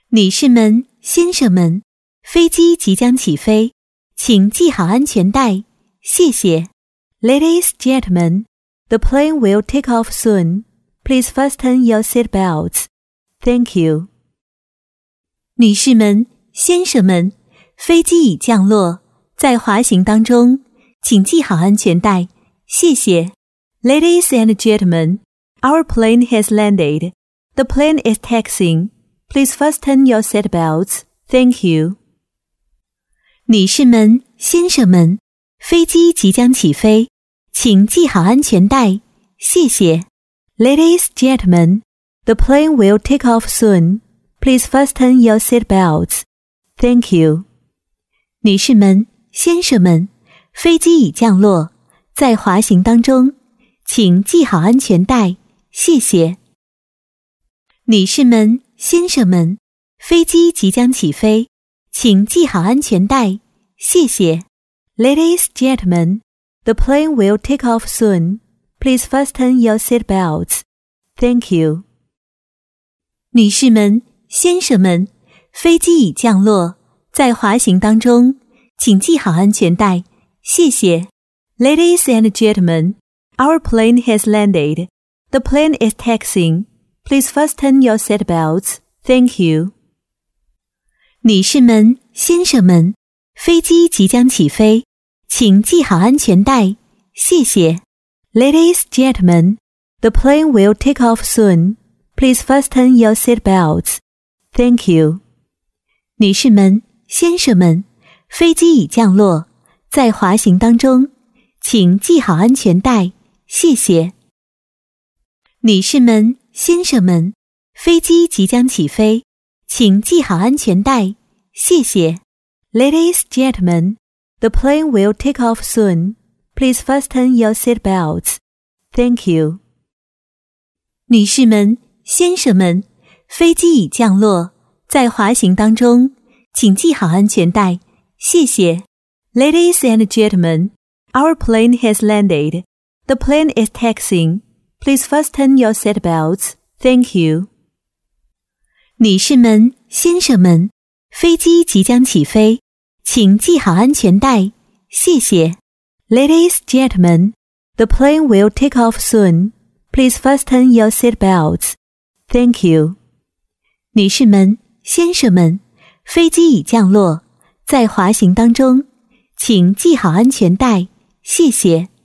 女士们、先生们，飞机即将起飞，请系好安全带，谢谢。Ladies, gentlemen, the plane will take off soon. Please fasten your seat belts. Thank you. 女士们、先生们，飞机已降落，在滑行当中，请系好安全带，谢谢。Ladies and gentlemen, our plane has landed. The plane is taxiing.Please fasten your seat belts. Thank you. 女士们、先生们，飞机即将起飞，请系好安全带，谢谢。Ladies, gentlemen, the plane will take off soon. Please fasten your seat belts. Thank you. 女士们、先生们，飞机已降落，在滑行当中，请系好安全带，谢谢。女士们、先生们，飞机即将起飞，请系好安全带，谢谢。Ladies, gentlemen, the plane will take off soon. Please fasten your seat belts. Thank you. 女士们、先生们，飞机已降落，在滑行当中，请系好安全带，谢谢。Ladies and gentlemen, our plane has landed. The plane is taxiing.Please fasten your seat belts. Thank you. 女士们、先生们，飞机即将起飞，请系好安全带，谢谢。Ladies, gentlemen, the plane will take off soon. Please fasten your seat belts. Thank you. 女士们、先生们，飞机已降落，在滑行当中，请系好安全带，谢谢。女士们、先生们，飞机即将起飞，请系好安全带，谢谢。Ladies, gentlemen, the plane will take off soon. Please fasten your seat belts. Thank you. 女士们、先生们，飞机已降落，在滑行当中，请系好安全带，谢谢。Ladies and gentlemen, our plane has landed. The plane is taxiing.Please fasten your seat belts. Thank you. 女士们、先生们，飞机即将起飞，请系好安全带，谢谢。Ladies, gentlemen, the plane will take off soon. Please fasten your seat belts. Thank you. 女士们、先生们，飞机已降落，在滑行当中，请系好安全带，谢谢。